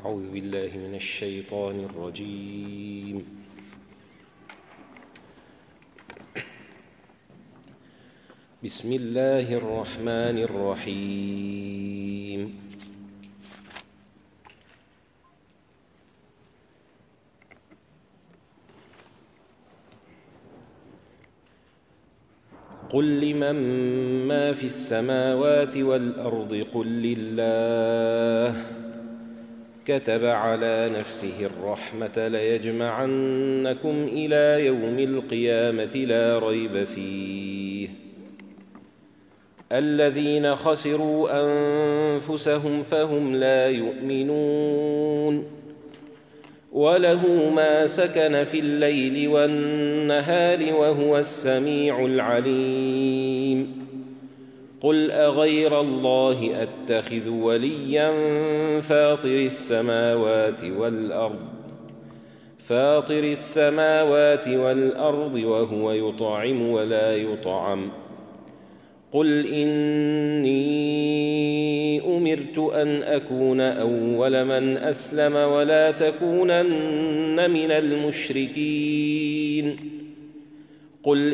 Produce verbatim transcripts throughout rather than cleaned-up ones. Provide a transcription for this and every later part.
أعوذ بالله من الشيطان الرجيم. بسم الله الرحمن الرحيم. قل لمن ما في السماوات والأرض قل لله كتب على نفسه الرحمة ليجمعنكم إلى يوم القيامة لا ريب فيه الذين خسروا أنفسهم فهم لا يؤمنون وله ما سكن في الليل والنهار وهو السميع العليم. قل أغير الله أتخذ وليا فاطر السماوات والأرض فاطر السماوات والأرض وهو يطعم ولا يطعم. قل إني أمرت أن أكون أول من أسلم ولا تكونن من المشركين. قل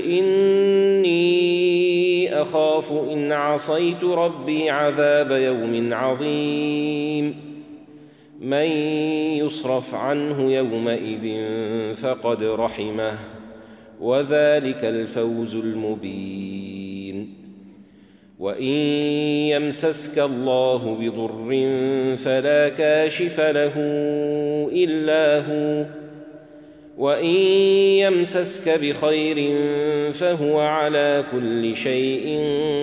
إني أخاف إن عصيت ربي عذاب يوم عظيم. من يصرف عنه يومئذ فقد رحمه وذلك الفوز المبين. وإن يمسسك الله بضر فلا كاشف له إلا هو وإن يمسسك بخير فهو على كل شيء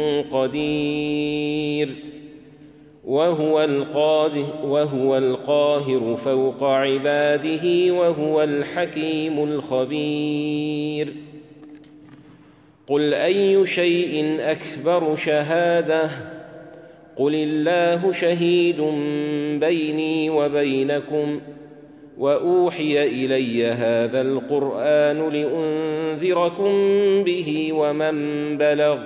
قدير وهو القادر وهو القاهر فوق عباده وهو الحكيم الخبير. قل أي شيء أكبر شهادة قل الله شهيد بيني وبينكم وأوحي إلي هذا القرآن لأنذركم به ومن بلغ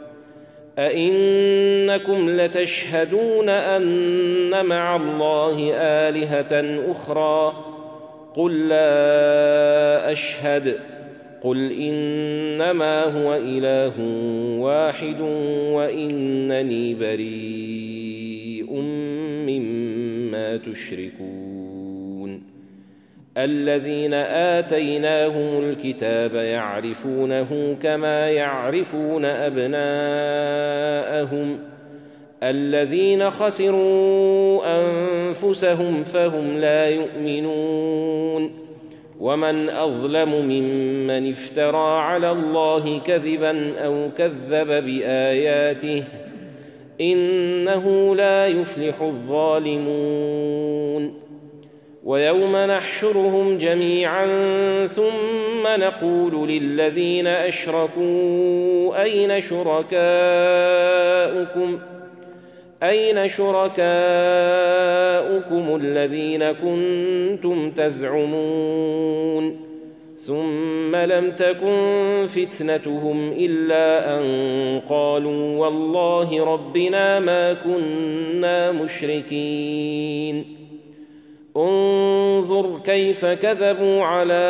أئنكم لتشهدون أن مع الله آلهة أخرى قل لا أشهد قل إنما هو إله واحد وإنني بريء مما تشركون. الذين آتيناهم الكتاب يعرفونه كما يعرفون أبناءهم الذين خسروا أنفسهم فهم لا يؤمنون. ومن أظلم ممن افترى على الله كذبا أو كذب بآياته إنه لا يفلح الظالمون. ويوم نحشرهم جميعا ثم نقول للذين أشركوا أين شركاؤكم أين شركاؤكم الذين كنتم تزعمون ثم لم تكن فتنتهم إلا أن قالوا والله ربنا ما كنا مشركين. انظر كيف كذبوا على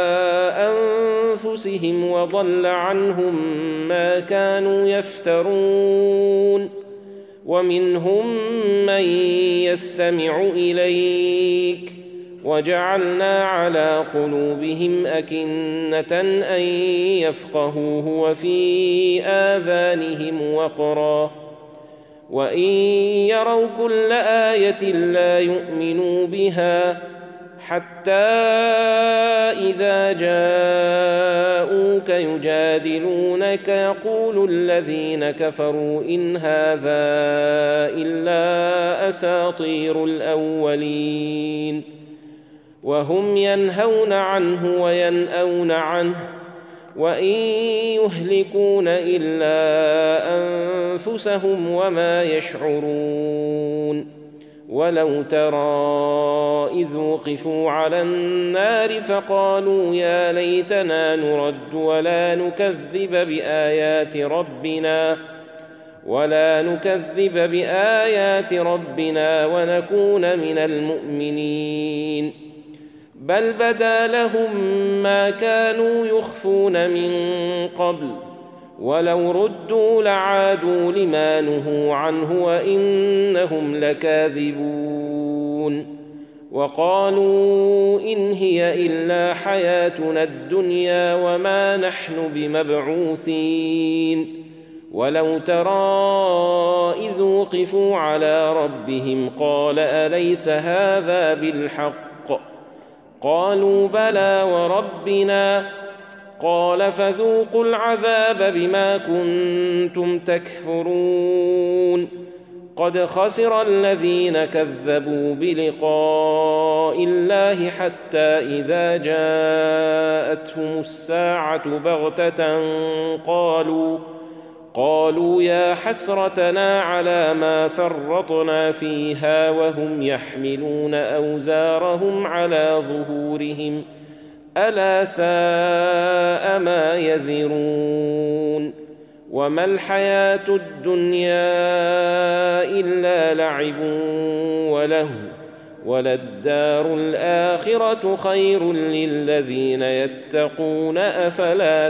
أنفسهم وضل عنهم ما كانوا يفترون. ومنهم من يستمع إليك وجعلنا على قلوبهم أكنة أن يفقهوه وفي آذانهم وقرا وإن يروا كل آية لا يؤمنوا بها حتى إذا جاءوك يجادلونك يقول الذين كفروا إن هذا إلا أساطير الأولين وهم ينهون عنه وينأون عنه وإن يهلكون إلا أنفسهم وما يشعرون. ولو ترى إذ وقفوا على النار فقالوا يا ليتنا نرد ولا نكذب بآيات ربنا ولا نكذب بآيات ربنا ونكون من المؤمنين بل بدا لهم ما كانوا يخفون من قبل ولو ردوا لعادوا لما نهوا عنه وإنهم لكاذبون وقالوا إن هي إلا حياتنا الدنيا وما نحن بمبعوثين ولو ترى إذ وقفوا على ربهم قال أليس هذا بالحق قالوا بلى وربنا قال فذوقوا العذاب بما كنتم تكفرون قد خسر الذين كذبوا بلقاء الله حتى إذا جاءتهم الساعة بغتة قالوا قالوا يا حسرتنا على ما فرطنا فيها وهم يحملون أوزارهم على ظهورهم ألا ساء ما يزرون وما الحياة الدنيا إلا لعب ولهو وللدار الآخرة خير للذين يتقون أفلا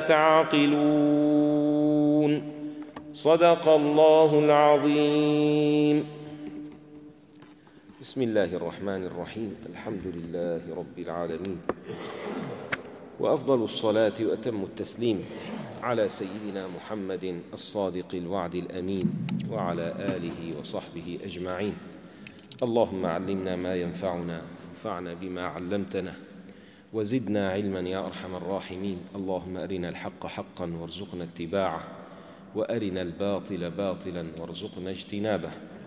تعقلون صدق الله العظيم. بسم الله الرحمن الرحيم الحمد لله رب العالمين وأفضل الصلاة وأتم التسليم على سيدنا محمد الصادق الوعد الأمين وعلى آله وصحبه أجمعين. اللهم علمنا ما ينفعنا وانفعنا بما علمتنا وزدنا علما يا أرحم الراحمين. اللهم أرنا الحق حقا وارزقنا اتباعه وأرنا الباطل باطلا وارزقنا اجتنابه.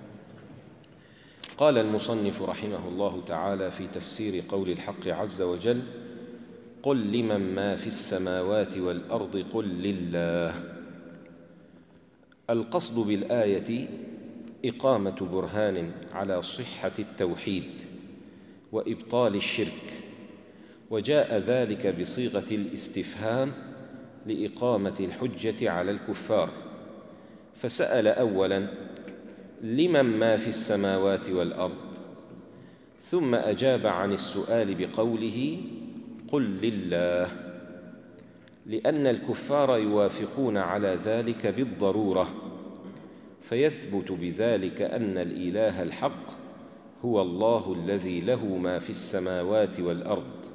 قال المصنف رحمه الله تعالى في تفسير قول الحق عز وجل قل لمن ما في السماوات والأرض قل لله. القصد بالآية إقامة برهان على صحة التوحيد وإبطال الشرك، وجاء ذلك بصيغة الاستفهام لإقامة الحجة على الكفار، فسأل أولاً لمن ما في السماوات والأرض، ثم أجاب عن السؤال بقوله قل لله، لأن الكفار يوافقون على ذلك بالضرورة، فيثبت بذلك أن الإله الحق هو الله الذي له ما في السماوات والأرض.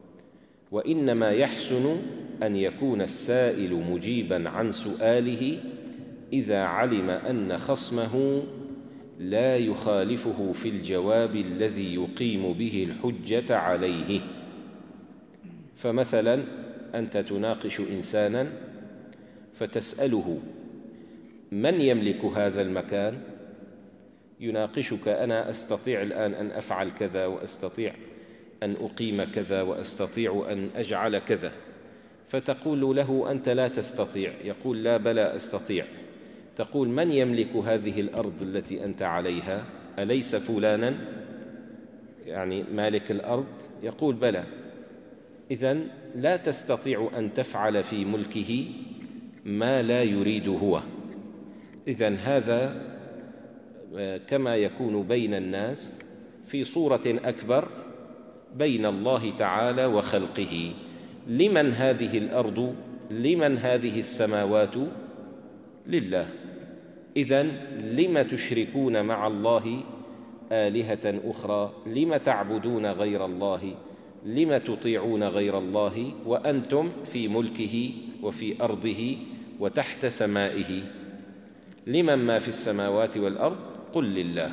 وإنما يحسن أن يكون السائل مجيباً عن سؤاله إذا علم أن خصمه لا يخالفه في الجواب الذي يقيم به الحجة عليه. فمثلاً أنت تناقش إنساناً فتسأله من يملك هذا المكان؟ يناقشك أنا أستطيع الآن أن أفعل كذا وأستطيع أن أقيم كذا وأستطيع أن أجعل كذا، فتقول له أنت لا تستطيع، يقول لا بلى أستطيع. تقول من يملك هذه الأرض التي أنت عليها؟ أليس فلانا يعني مالك الأرض؟ يقول بلى. إذن لا تستطيع أن تفعل في ملكه ما لا يريد هو. إذن هذا كما يكون بين الناس في صورة أكبر بين الله تعالى وخلقه. لمن هذه الأرض؟ لمن هذه السماوات؟ لله. إذن لم تشركون مع الله آلهة أخرى؟ لم تعبدون غير الله؟ لم تطيعون غير الله وأنتم في ملكه وفي أرضه وتحت سمائه؟ لمن ما في السماوات والأرض؟ قل لله.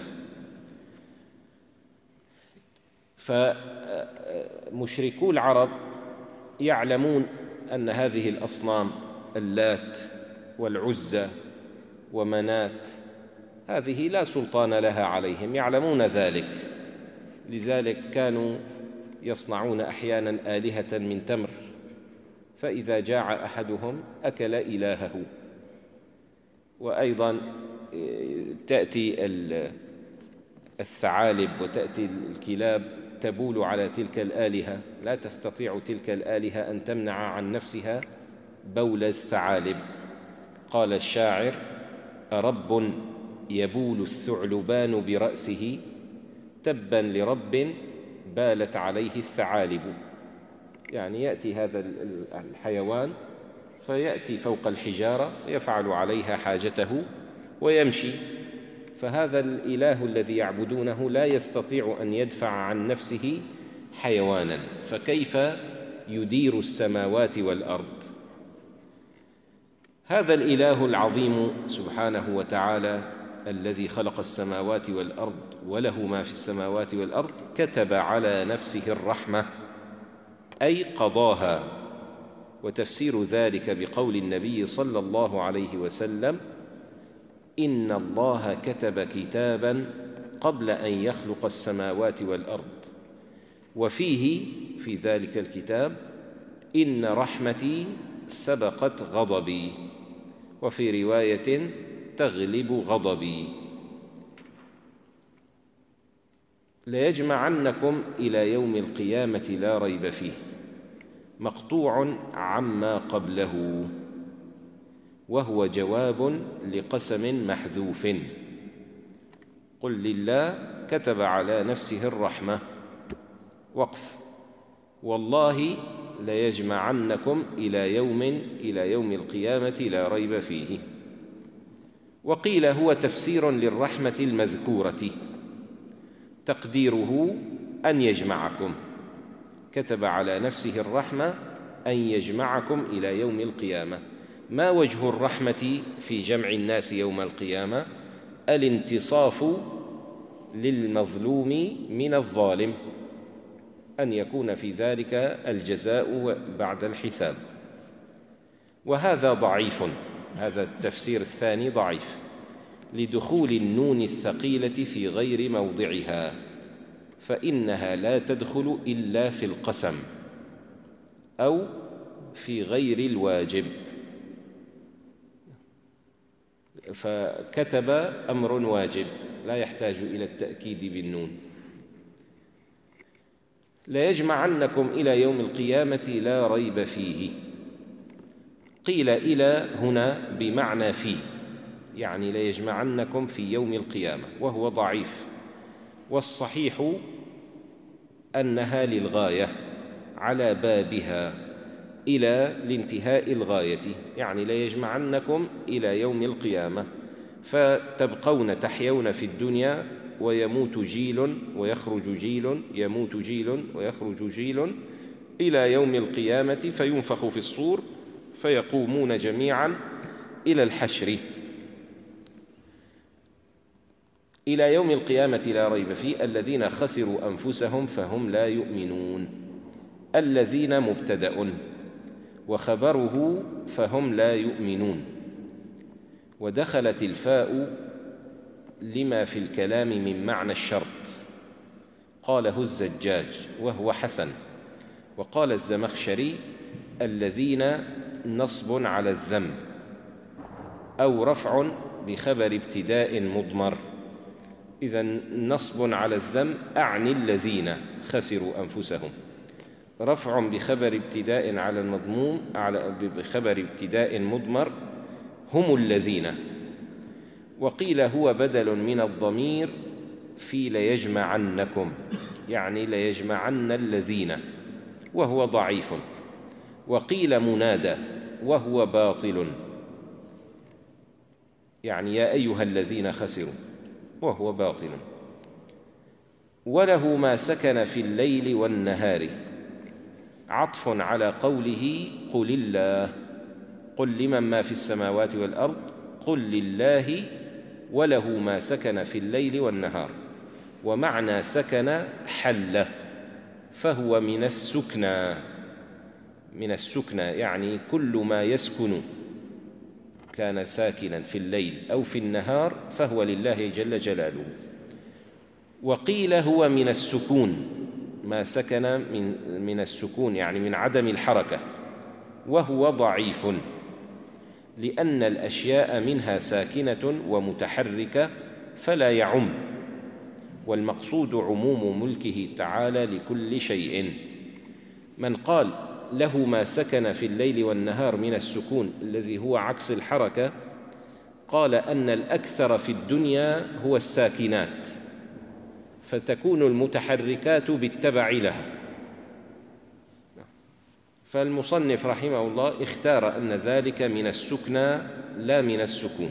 فمشركو العرب يعلمون أن هذه الأصنام اللات والعزى ومنات هذه لا سلطان لها عليهم، يعلمون ذلك، لذلك كانوا يصنعون أحياناً آلهة من تمر، فإذا جاع أحدهم أكل إلهه. وأيضاً تأتي الثعالب وتأتي الكلاب تبول على تلك الآلهة، لا تستطيع تلك الآلهة أن تمنع عن نفسها بول الثعالب. قال الشاعر أرب يبول الثعلبان برأسه تبا لرب بالت عليه الثعالب. يعني يأتي هذا الحيوان فيأتي فوق الحجارة يفعل عليها حاجته ويمشي، فهذا الإله الذي يعبدونه لا يستطيع أن يدفع عن نفسه حيوانا، فكيف يدير السماوات والأرض؟ هذا الإله العظيم سبحانه وتعالى الذي خلق السماوات والأرض وله ما في السماوات والأرض كتب على نفسه الرحمة، أي قضاها. وتفسير ذلك بقول النبي صلى الله عليه وسلم: إن الله كتب كتابا قبل أن يخلق السماوات والأرض، وفيه في ذلك الكتاب إن رحمتي سبقت غضبي، وفي رواية تغلب غضبي. ليجمعنكم إلى يوم القيامة لا ريب فيه، مقطوع عما قبله، وهو جواب لقسم محذوف. قل لله كتب على نفسه الرحمة، وقف، والله ليجمعنكم إلى يوم إلى يوم القيامة لا ريب فيه. وقيل هو تفسير للرحمة المذكورة، تقديره أن يجمعكم، كتب على نفسه الرحمة أن يجمعكم إلى يوم القيامة. ما وجه الرحمة في جمع الناس يوم القيامة؟ الانتصاف للمظلوم من الظالم، أن يكون في ذلك الجزاء بعد الحساب. وهذا ضعيف، هذا التفسير الثاني ضعيف لدخول النون الثقيلة في غير موضعها، فإنها لا تدخل إلا في القسم أو في غير الواجب. فكتب أمر واجب لا يحتاج إلى التأكيد بالنون. ليجمعنكم إلى يوم القيامة لا ريب فيه. قيل إلى هنا بمعنى في، يعني ليجمعنكم في يوم القيامة، وهو ضعيف، والصحيح أنها للغاية على بابها إلى لانتهاء الغاية، يعني ليجمعنكم إلى يوم القيامة، فتبقون تحيون في الدنيا ويموت جيل ويخرج جيل، يموت جيل ويخرج جيل، إلى يوم القيامة فينفخ في الصور فيقومون جميعا إلى الحشر. إلى يوم القيامة لا ريب فيه. الذين خسروا أنفسهم فهم لا يؤمنون. الذين مبتدأ، وخبره فهم لا يؤمنون. ودخلت الفاء لما في الكلام من معنى الشرط، قاله الزجاج وهو حسن. وقال الزمخشري: الذين نصب على الذم، أو رفع بخبر ابتداء مضمر. إذن نصب على الذم أعني الذين خسروا أنفسهم، رفع بخبر ابتداء على المضموم على بخبر ابتداء مضمر هم الذين. وقيل هو بدل من الضمير في ليجمعنكم، يعني ليجمعن الذين، وهو ضعيف. وقيل منادى وهو باطل، يعني يا أيها الذين خسروا، وهو باطل. وله ما سكن في الليل والنهار، عطف على قوله قل الله، قل لمن ما في السماوات والأرض، قل لله وله ما سكن في الليل والنهار. ومعنى سكن حل، فهو من السكنى، من السكنى يعني كل ما يسكن كان ساكنا في الليل أو في النهار فهو لله جل جلاله. وقيل هو من السكون، ما سكن من من السكون يعني من عدم الحركة، وهو ضعيف لأن الأشياء منها ساكنة ومتحركة فلا يعم، والمقصود عموم ملكه تعالى لكل شيء. من قال له ما سكن في الليل والنهار من السكون الذي هو عكس الحركة، قال أن الأكثر في الدنيا هو الساكنات، فتكون المتحركات بالتبع لها. فالمصنف رحمه الله اختار أن ذلك من السكنى لا من السكون.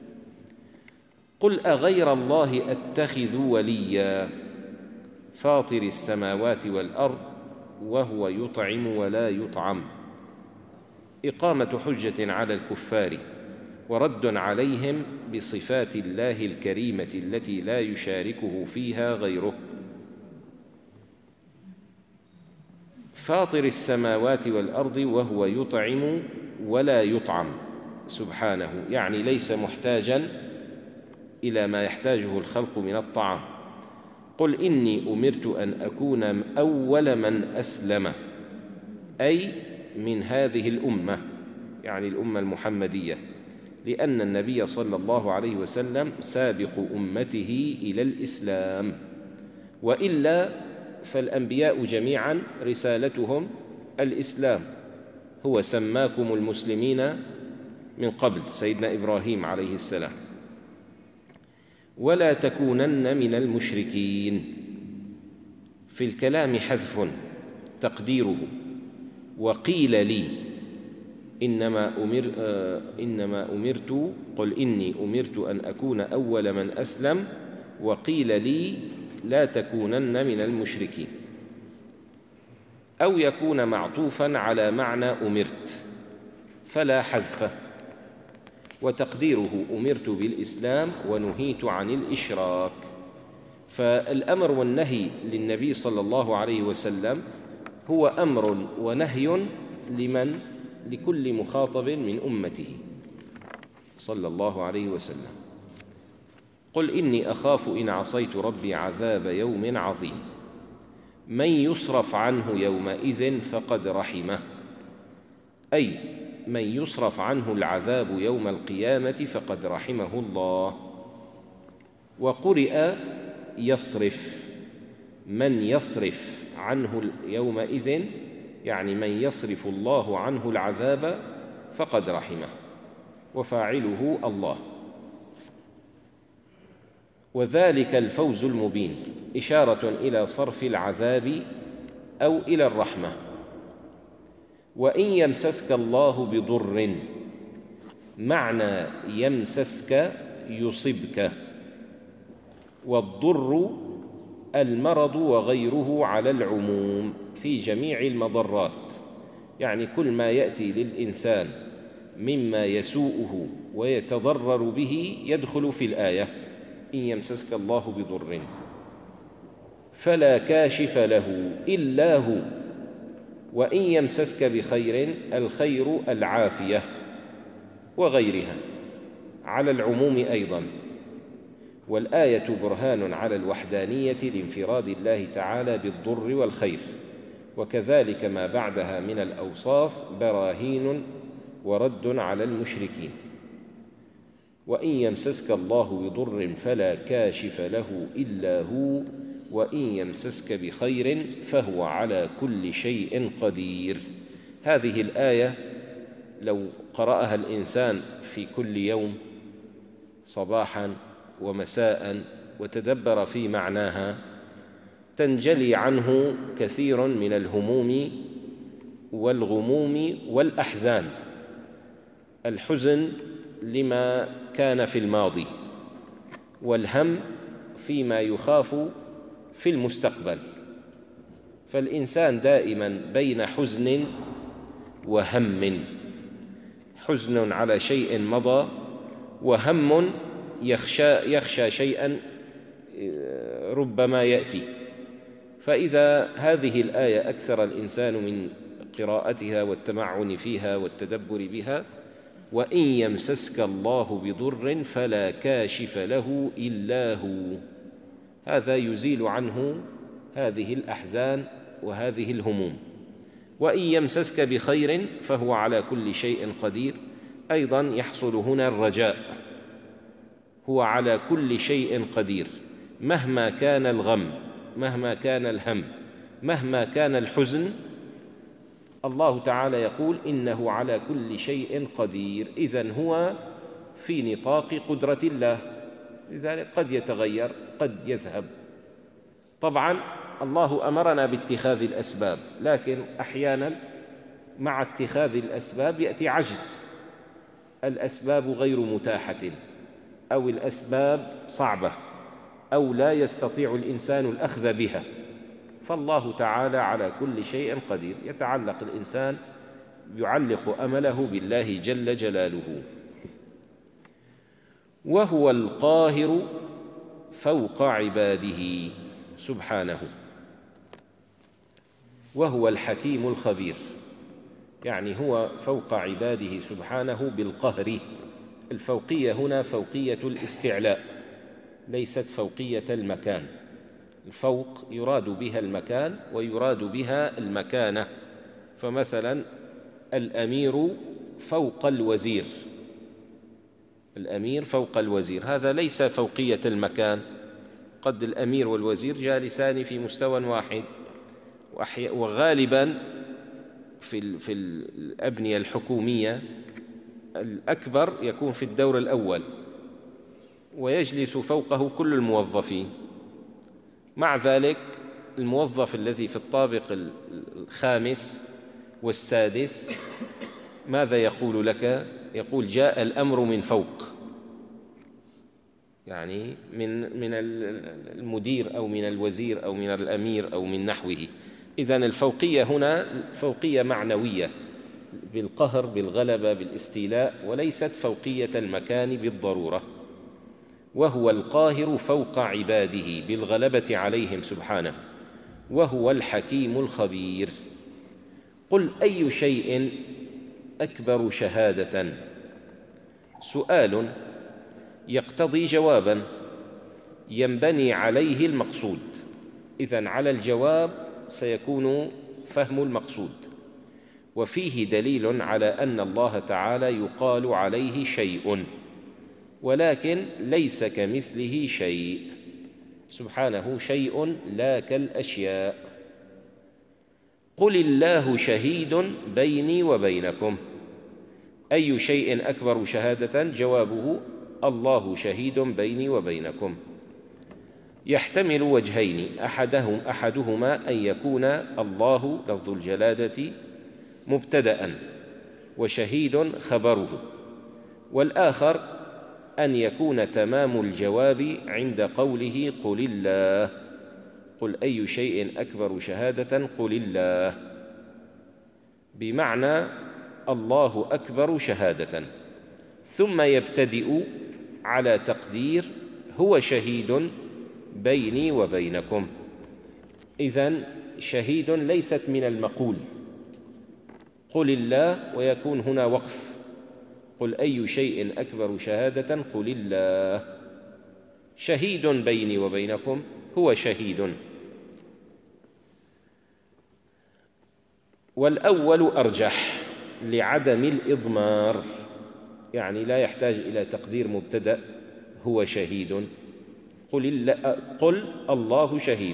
قل أغير الله أتخذ وليا فاطر السماوات والأرض وهو يطعم ولا يطعم، إقامة حجة على الكفار ورد عليهم بصفات الله الكريمة التي لا يشاركه فيها غيره. فاطر السماوات والأرض وهو يطعم ولا يطعم سبحانه، يعني ليس محتاجاً إلى ما يحتاجه الخلق من الطعام. قل إني أمرت أن أكون أول من أسلم، أي من هذه الأمة، يعني الأمة المحمدية، لأن النبي صلى الله عليه وسلم سابق أمته إلى الإسلام، وإلا فالأنبياء جميعا رسالتهم الإسلام. هو سماكم المسلمين من قبل، سيدنا إبراهيم عليه السلام. ولا تكونن من المشركين، في الكلام حذف تقديره وقيل لي إنما, أمر آه إنما أمرت قل إني أمرت أن أكون أول من أسلم، وقيل لي لا تكونن من المشركين، أو يكون معطوفا على معنى أمرت فلا حذف، وتقديره أمرت بالإسلام ونهيت عن الإشراك. فالأمر والنهي للنبي صلى الله عليه وسلم هو أمر ونهي لمن؟ لكل مخاطب من أمته صلى الله عليه وسلم. قل إني أخاف إن عصيت ربي عذاب يوم عظيم، من يصرف عنه يومئذ فقد رحمه، أي من يصرف عنه العذاب يوم القيامة فقد رحمه الله. وقرئ يصرف، من يصرف عنه يومئذ، يعني من يصرف الله عنه العذاب فقد رحمه، وفاعله الله. وذلك الفوز المبين، إشارة إلى صرف العذاب أو إلى الرحمة. وإن يمسسك الله بضر، معنى يمسسك يصبك، والضر المرض وغيره على العموم في جميع المضرات، يعني كل ما يأتي للإنسان مما يسوءه ويتضرر به يدخل في الآية. إن يمسسك الله بضر فلا كاشف له إلا هو، وإن يمسسك بخير، الخير العافية وغيرها على العموم أيضاً. والآية برهان على الوحدانية لانفراد الله تعالى بالضر والخير، وكذلك ما بعدها من الأوصاف براهين ورد على المشركين. وإن يمسسك الله بضر فلا كاشف له إلا هو، وإن يمسسك بخير فهو على كل شيء قدير. هذه الآية لو قرأها الإنسان في كل يوم صباحاً ومساء وتدبر في معناها، تنجلي عنه كثير من الهموم والغموم والأحزان، الحزن لما كان في الماضي، والهم فيما يخاف في المستقبل. فالإنسان دائما بين حزن وهم، حزن على شيء مضى، وهم يخشى, يخشى شيئا ربما يأتي. فإذا هذه الآية أكثر الإنسان من قراءتها والتمعن فيها والتدبر بها، وإن يمسسك الله بضر فلا كاشف له إلا هو، هذا يزيل عنه هذه الأحزان وهذه الهموم. وإن يمسسك بخير فهو على كل شيء قدير، أيضا يحصل هنا الرجاء، هو على كل شيء قدير، مهما كان الغم، مهما كان الهم، مهما كان الحزن، الله تعالى يقول إنه على كل شيء قدير. إذن هو في نطاق قدرة الله، لذلك قد يتغير قد يذهب. طبعا الله أمرنا باتخاذ الأسباب، لكن أحيانا مع اتخاذ الأسباب يأتي عجز، الأسباب غير متاحة أو الأسباب صعبة أو لا يستطيع الإنسان الأخذ بها، فالله تعالى على كل شيء قدير. يتعلق الإنسان يعلق أمله بالله جل جلاله. وهو القاهر فوق عباده سبحانه، وهو الحكيم الخبير، يعني هو فوق عباده سبحانه بالقهر. الفوقية هنا فوقية الاستعلاء، ليست فوقية المكان. الفوق يراد بها المكان ويراد بها المكانة، فمثلا الأمير فوق الوزير، الأمير فوق الوزير، هذا ليس فوقية المكان، قد الأمير والوزير جالسان في مستوى واحد، وغالبا في في الأبنية الحكومية الأكبر يكون في الدور الأول ويجلس فوقه كل الموظفين، مع ذلك الموظف الذي في الطابق الخامس والسادس ماذا يقول لك؟ يقول جاء الأمر من فوق، يعني من من المدير أو من الوزير أو من الأمير أو من نحوه. إذن الفوقية هنا فوقية معنوية بالقهر بالغلبة بالاستيلاء، وليست فوقية المكان بالضرورة. وهو القاهر فوق عباده بالغلبة عليهم سبحانه، وهو الحكيم الخبير. قل أي شيء أكبر شهادة؟ سؤال يقتضي جوابا ينبني عليه المقصود، إذن على الجواب سيكون فهم المقصود، وفيه دليل على أن الله تعالى يقال عليه شيء، ولكن ليس كمثله شيء، سبحانه شيء لا كالأشياء. قل الله شهيد بيني وبينكم. أي شيء أكبر شهادة؟ جوابه الله شهيد بيني وبينكم. يحتمل وجهين، أحدهم أحدهما أن يكون الله لفظ الجلالة مبتدأ وشهيد خبره، والآخر أن يكون تمام الجواب عند قوله قل الله. قل أي شيء أكبر شهادة؟ قل الله، بمعنى الله أكبر شهادة، ثم يبتدئ على تقدير هو شهيد بيني وبينكم. إذن شهيد ليست من المقول، قل الله ويكون هنا وقف، قل أي شيء أكبر شهادة؟ قل الله. شهيد بيني وبينكم هو شهيد. والأول أرجح لعدم الإضمار، يعني لا يحتاج إلى تقدير مبتدأ هو شهيد، قل الله, قل الله شهيد.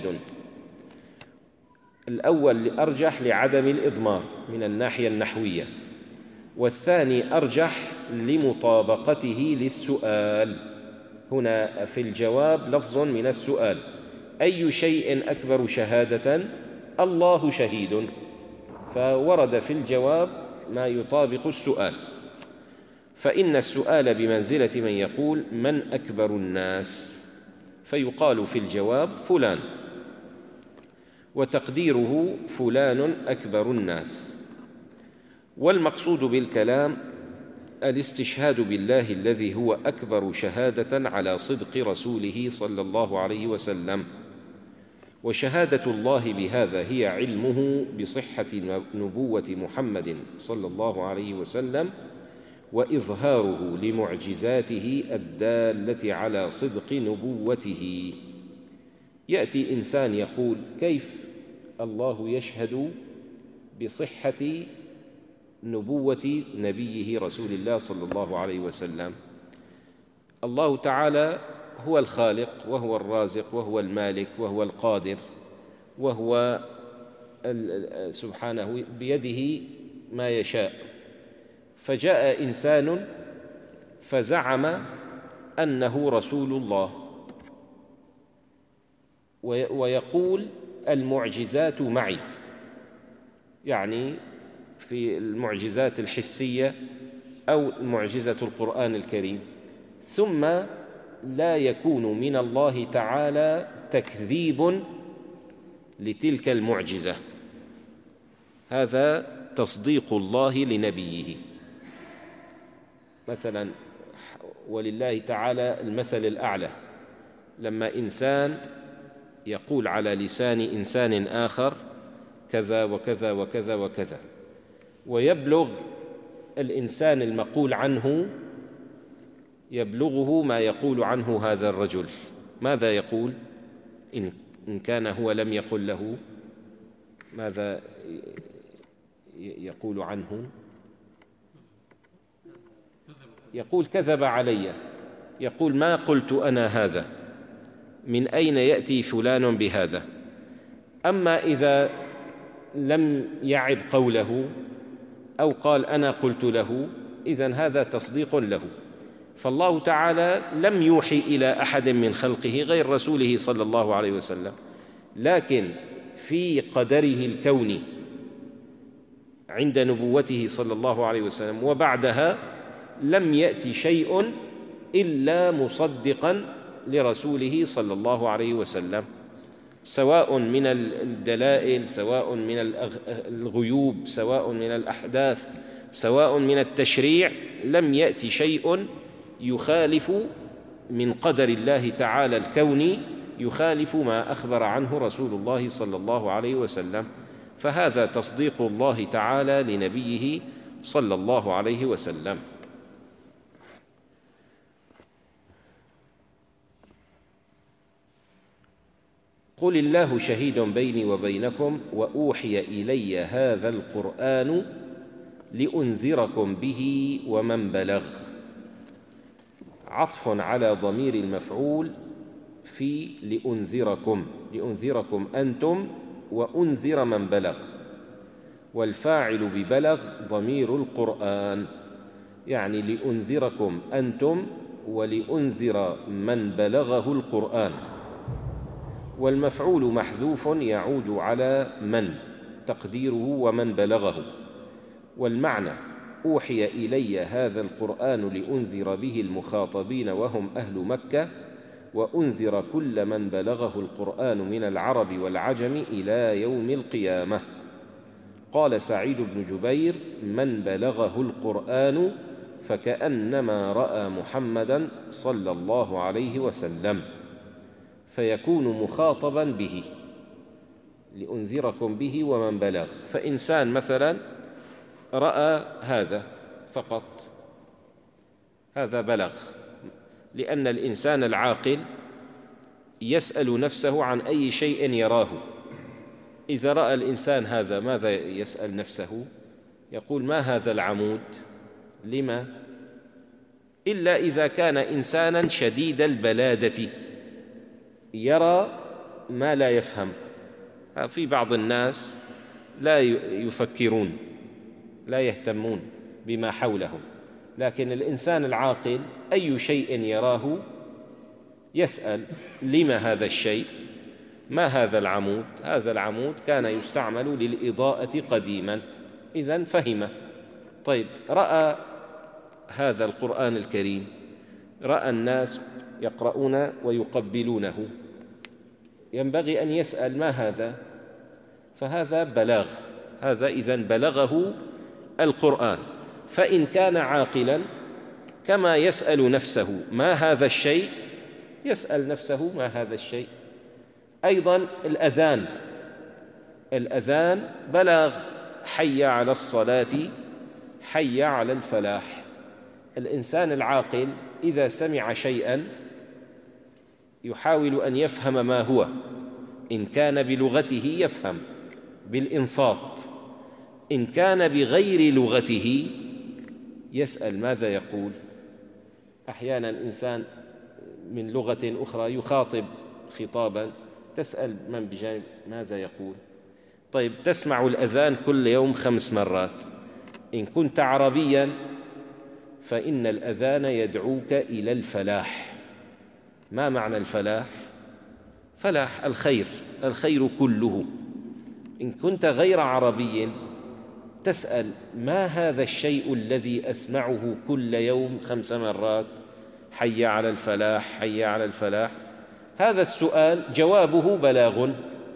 الأول أرجح لعدم الإضمار من الناحية النحوية، والثاني أرجح لمطابقته للسؤال. هنا في الجواب لفظ من السؤال، أي شيء أكبر شهادة؟ الله شهيد، فورد في الجواب ما يطابق السؤال. فإن السؤال بمنزلة من يقول من أكبر الناس، فيقال في الجواب فلان، وتقديره فلان أكبر الناس. والمقصود بالكلام الاستشهاد بالله الذي هو أكبر شهادة على صدق رسوله صلى الله عليه وسلم. وشهادة الله بهذا هي علمه بصحة نبوة محمد صلى الله عليه وسلم، وإظهاره لمعجزاته الدالة على صدق نبوته. يأتي إنسان يقول كيف الله يشهد بصحة نبوة نبيه رسول الله صلى الله عليه وسلم؟ الله تعالى هو الخالق وهو الرازق وهو المالك وهو القادر، وهو سبحانه بيده ما يشاء. فجاء إنسان فزعم أنه رسول الله، ويقول المعجزات معي، يعني في المعجزات الحسية أو معجزة القرآن الكريم، ثم لا يكون من الله تعالى تكذيب لتلك المعجزة. هذا تصديق الله لنبيه. مثلا ولله تعالى المثل الأعلى، لما إنسان يقول على لسان إنسان آخر كذا وكذا وكذا وكذا، ويبلغ الإنسان المقول عنه يبلغه ما يقول عنه هذا الرجل، ماذا يقول؟ إن كان هو لم يقل له، ماذا يقول عنه؟ يقول كذب علي، يقول ما قلت أنا هذا، من أين يأتي فلان بهذا؟ أما إذا لم يعب قوله أو قال أنا قلت له، إذن هذا تصديق له. فالله تعالى لم يوحي إلى أحد من خلقه غير رسوله صلى الله عليه وسلم، لكن في قدره الكوني عند نبوته صلى الله عليه وسلم وبعدها لم يأتي شيء إلا مصدقا لرسوله صلى الله عليه وسلم، سواء من الدلائل، سواء من الغيوب، سواء من الأحداث، سواء من التشريع، لم يأتي شيء يخالف من قدر الله تعالى الكوني، يخالف ما أخبر عنه رسول الله صلى الله عليه وسلم. فهذا تصديق الله تعالى لنبيه صلى الله عليه وسلم. قل الله شهيد بيني وبينكم وأوحي إلي هذا القرآن لأنذركم به ومن بلغ، عطف على ضمير المفعول في لأنذركم، لأنذركم أنتم وأنذر من بلغ، والفاعل ببلغ ضمير القرآن، يعني لأنذركم أنتم ولأنذر من بلغه القرآن. والمفعول محذوف يعود على من، تقديره ومن بلغه. والمعنى أوحي إلي هذا القرآن لأنذر به المخاطبين وهم أهل مكة، وأنذر كل من بلغه القرآن من العرب والعجم إلى يوم القيامة. قال سعيد بن جبير: من بلغه القرآن فكأنما رأى محمدًا صلى الله عليه وسلم، فيكون مخاطبا به، لأنذركم به ومن بلغ. فإنسان مثلا رأى هذا فقط، هذا بلغ، لأن الإنسان العاقل يسأل نفسه عن أي شيء يراه. إذا رأى الإنسان هذا ماذا يسأل نفسه؟ يقول: ما هذا العمود؟ لما؟ إلا إذا كان إنسانا شديد البلادة يرى ما لا يفهم. في بعض الناس لا يفكرون، لا يهتمون بما حولهم، لكن الإنسان العاقل أي شيء يراه يسأل: لما هذا الشيء؟ ما هذا العمود؟ هذا العمود كان يستعمل للإضاءة قديما، إذن فهمه. طيب، رأى هذا القرآن الكريم، رأى الناس يقرؤون ويقبلونه، ينبغي أن يسأل: ما هذا؟ فهذا بلاغ، هذا إذن بلغه القرآن. فإن كان عاقلا كما يسأل نفسه ما هذا الشيء، يسأل نفسه ما هذا الشيء. أيضا الأذان، الأذان بلاغ: حي على الصلاة، حي على الفلاح. الإنسان العاقل إذا سمع شيئا يحاول أن يفهم ما هو، إن كان بلغته يفهم بالإنصات، إن كان بغير لغته يسأل ماذا يقول. أحيانا إنسان من لغة أخرى يخاطب خطابا، تسأل من بجانب ماذا يقول. طيب، تسمع الأذان كل يوم خمس مرات، إن كنت عربيا فإن الأذان يدعوك إلى الفلاح. ما معنى الفلاح؟ فلاح الخير، الخير كله. إن كنت غير عربي تسأل ما هذا الشيء الذي أسمعه كل يوم خمس مرات، حي على الفلاح حي على الفلاح. هذا السؤال جوابه بلاغ،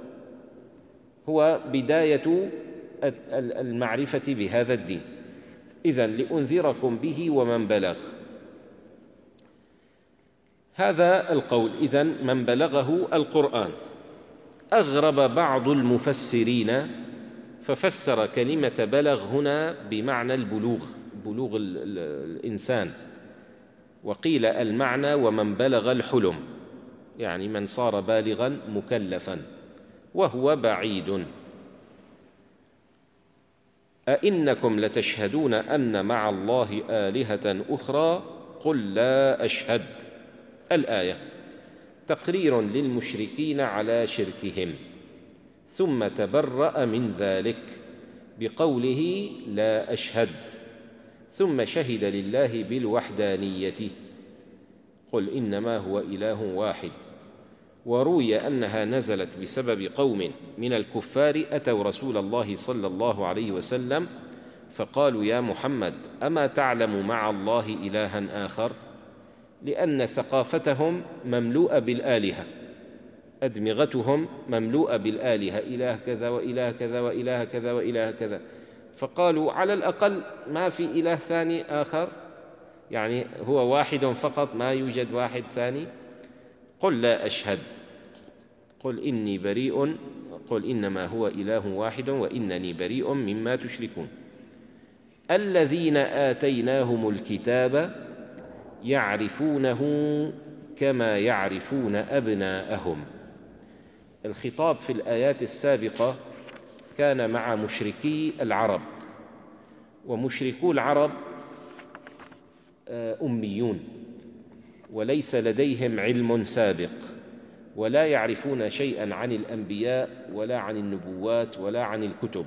هو بداية المعرفة بهذا الدين. إذن لأنذركم به ومن بلغ، هذا القول. إذن من بلغه القرآن. أغرب بعض المفسرين ففسر كلمة بلغ هنا بمعنى البلوغ، بلوغ الإنسان، وقيل المعنى ومن بلغ الحلم، يعني من صار بالغا مكلفا، وهو بعيد. أئنكم لتشهدون أن مع الله آلهة أخرى قل لا أشهد. الآية تقرير للمشركين على شركهم، ثم تبرأ من ذلك بقوله لا أشهد، ثم شهد لله بالوحدانية قل إنما هو إله واحد. وروي أنها نزلت بسبب قوم من الكفار أتوا رسول الله صلى الله عليه وسلم فقالوا يا محمد أما تعلم مع الله إلها آخر؟ لأن ثقافتهم مملوءة بالآلهة، أدمغتهم مملوءة بالآلهة، إله كذا وإله كذا وإله كذا وإله كذا، فقالوا على الأقل ما في إله ثاني آخر، يعني هو واحد فقط، ما يوجد واحد ثاني. قل لا أشهد، قل إني بريء، قل إنما هو إله واحد وإنني بريء مما تشركون. الذين آتيناهم الكتاب يعرفونه كما يعرفون أبناءهم. الخطاب في الآيات السابقة كان مع مشركي العرب، ومشركو العرب أميون وليس لديهم علم سابق، ولا يعرفون شيئا عن الأنبياء ولا عن النبوات ولا عن الكتب،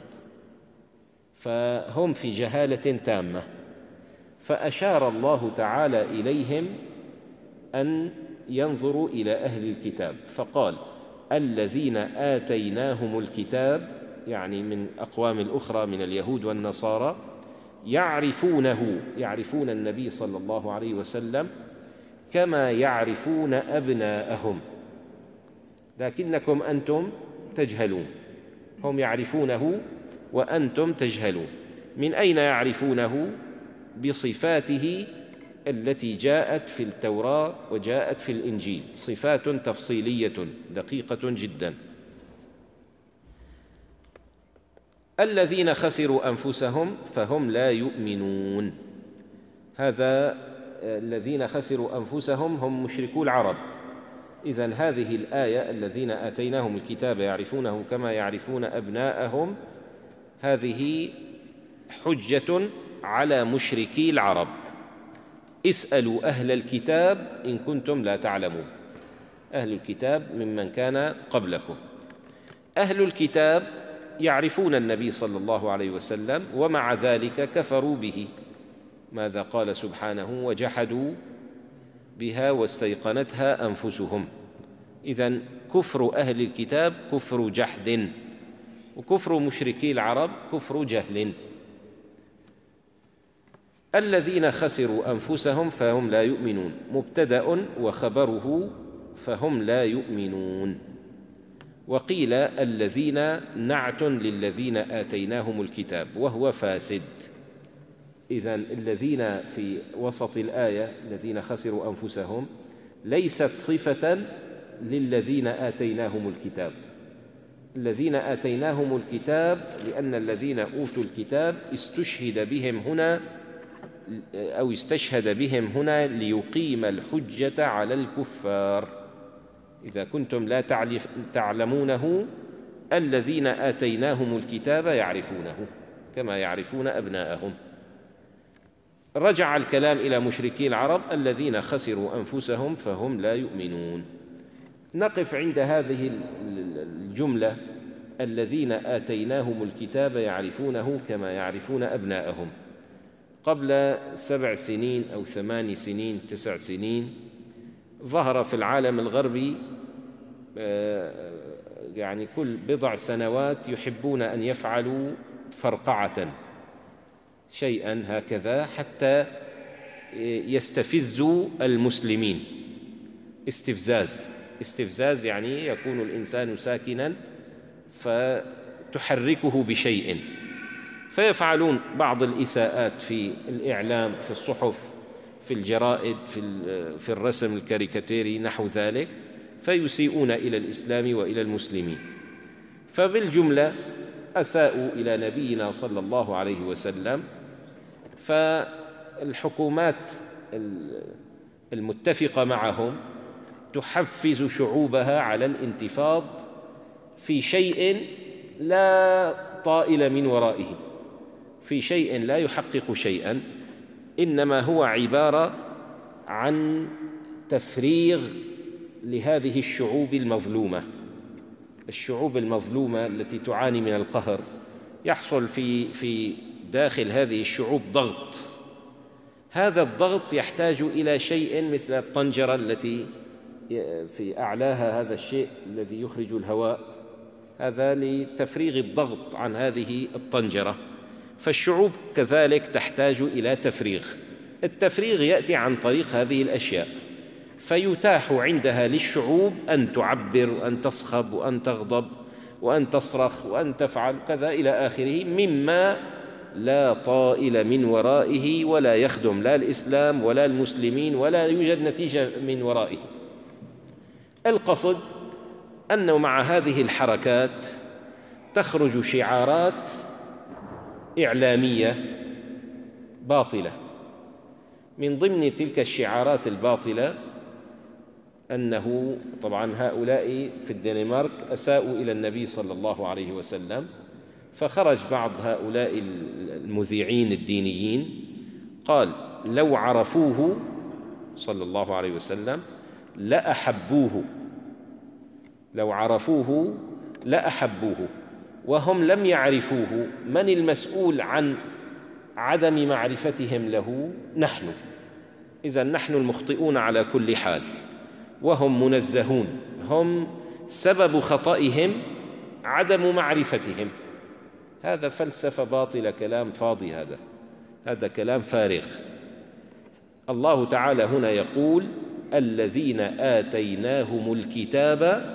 فهم في جهالة تامة. فأشار الله تعالى إليهم أن ينظروا إلى أهل الكتاب، فقال الذين آتيناهم الكتاب، يعني من أقوام الأخرى من اليهود والنصارى، يعرفونه، يعرفون النبي صلى الله عليه وسلم كما يعرفون أبناءهم، لكنكم أنتم تجهلون. هم يعرفونه وأنتم تجهلون. من أين يعرفونه؟ بصفاته التي جاءت في التوراة وجاءت في الإنجيل، صفات تفصيلية دقيقة جدا. الذين خسروا أنفسهم فهم لا يؤمنون. هذا الذين خسروا أنفسهم هم مشركو العرب. إذن هذه الآية الذين آتيناهم الكتاب يعرفونه كما يعرفون أبناءهم، هذه حجة على مشركي العرب. اسألوا أهل الكتاب إن كنتم لا تعلمون. أهل الكتاب ممن كان قبلكم. أهل الكتاب يعرفون النبي صلى الله عليه وسلم، ومع ذلك كفروا به. ماذا قال سبحانه؟ وجحدوا بها واستيقنتها أنفسهم. إذن كفر أهل الكتاب كفر جحد، وكفر مشركي العرب كفر جهل. الذين خسروا أنفسهم فهم لا يؤمنون، مبتدأ وخبره فهم لا يؤمنون. وقيل الذين نعت للذين آتيناهم الكتاب وهو فاسد. إذن الذين في وسط الآية الذين خسروا أنفسهم ليست صفة للذين آتيناهم الكتاب. الذين آتيناهم الكتاب لأن الذين أوتوا الكتاب استشهد بهم هنا أو استشهد بهم هنا ليقيم الحجة على الكفار. إذا كنتم لا تعلمونه الذين آتيناهم الكتاب يعرفونه كما يعرفون أبناءهم. رجع الكلام إلى مشركي العرب الذين خسروا أنفسهم فهم لا يؤمنون. نقف عند هذه الجملة الذين آتيناهم الكتاب يعرفونه كما يعرفون أبناءهم. قبل سبع سنين أو ثمان سنين تسع سنين ظهر في العالم الغربي يعني كل بضع سنوات يحبون أن يفعلوا فرقعة، شيئا هكذا حتى يستفزوا المسلمين. استفزاز استفزاز يعني يكون الإنسان ساكنا فتحركه بشيء، فيفعلون بعض الإساءات في الإعلام، في الصحف، في الجرائد، في في الرسم الكاريكاتيري نحو ذلك، فيسيئون إلى الإسلام وإلى المسلمين. فبالجملة أساءوا إلى نبينا صلى الله عليه وسلم، فالحكومات المتفقة معهم تحفز شعوبها على الانتفاض في شيء لا طائل من ورائه، في شيء لا يحقق شيئا، إنما هو عبارة عن تفريغ لهذه الشعوب المظلومة. الشعوب المظلومة التي تعاني من القهر، يحصل في في داخل هذه الشعوب ضغط. هذا الضغط يحتاج إلى شيء مثل الطنجرة التي في أعلاها هذا الشيء الذي يخرج الهواء، هذا لتفريغ الضغط عن هذه الطنجرة. فالشعوب كذلك تحتاج إلى تفريغ. التفريغ يأتي عن طريق هذه الأشياء، فيتاح عندها للشعوب أن تعبر وأن تصخب وأن تغضب وأن تصرخ وأن تفعل كذا إلى آخره، مما لا طائل من ورائه ولا يخدم لا الإسلام ولا المسلمين ولا يوجد نتيجة من ورائه. القصد أنه مع هذه الحركات تخرج شعارات إعلامية باطلة. من ضمن تلك الشعارات الباطلة أنه طبعا هؤلاء في الدنمارك أساءوا إلى النبي صلى الله عليه وسلم، فخرج بعض هؤلاء المذيعين الدينيين قال: لو عرفوه صلى الله عليه وسلم لأحبوه، لو عرفوه لأحبوه، وهم لم يعرفوه. من المسؤول عن عدم معرفتهم له؟ نحن. إذن نحن المخطئون على كل حال، وهم منزهون. هم سبب خطئهم عدم معرفتهم. هذا فلسفة باطلة، كلام فاضي، هذا هذا كلام فارغ. الله تعالى هنا يقول: الذين آتيناهم الكتاب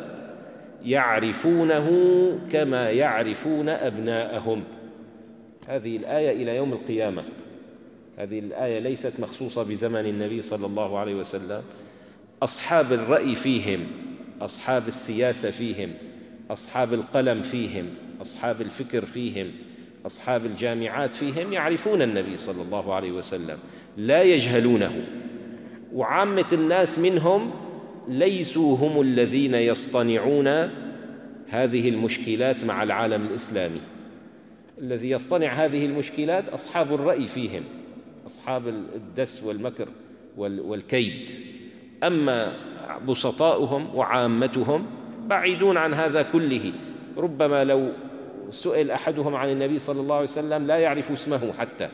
يعرفونه كما يعرفون أبناءهم. هذه الآية إلى يوم القيامة. هذه الآية ليست مخصوصة بزمن النبي صلى الله عليه وسلم. أصحاب الرأي فيهم، أصحاب السياسة فيهم، أصحاب القلم فيهم، أصحاب الفكر فيهم، أصحاب الجامعات فيهم يعرفون النبي صلى الله عليه وسلم، لا يجهلونه. وعامة الناس منهم ليسوا هم الذين يصطنعون هذه المشكلات مع العالم الإسلامي. الذي يصطنع هذه المشكلات أصحاب الرأي فيهم، أصحاب الدس والمكر والكيد. أما بسطاؤهم وعامتهم بعيدون عن هذا كله. ربما لو سئل أحدهم عن النبي صلى الله عليه وسلم لا يعرف اسمه حتى،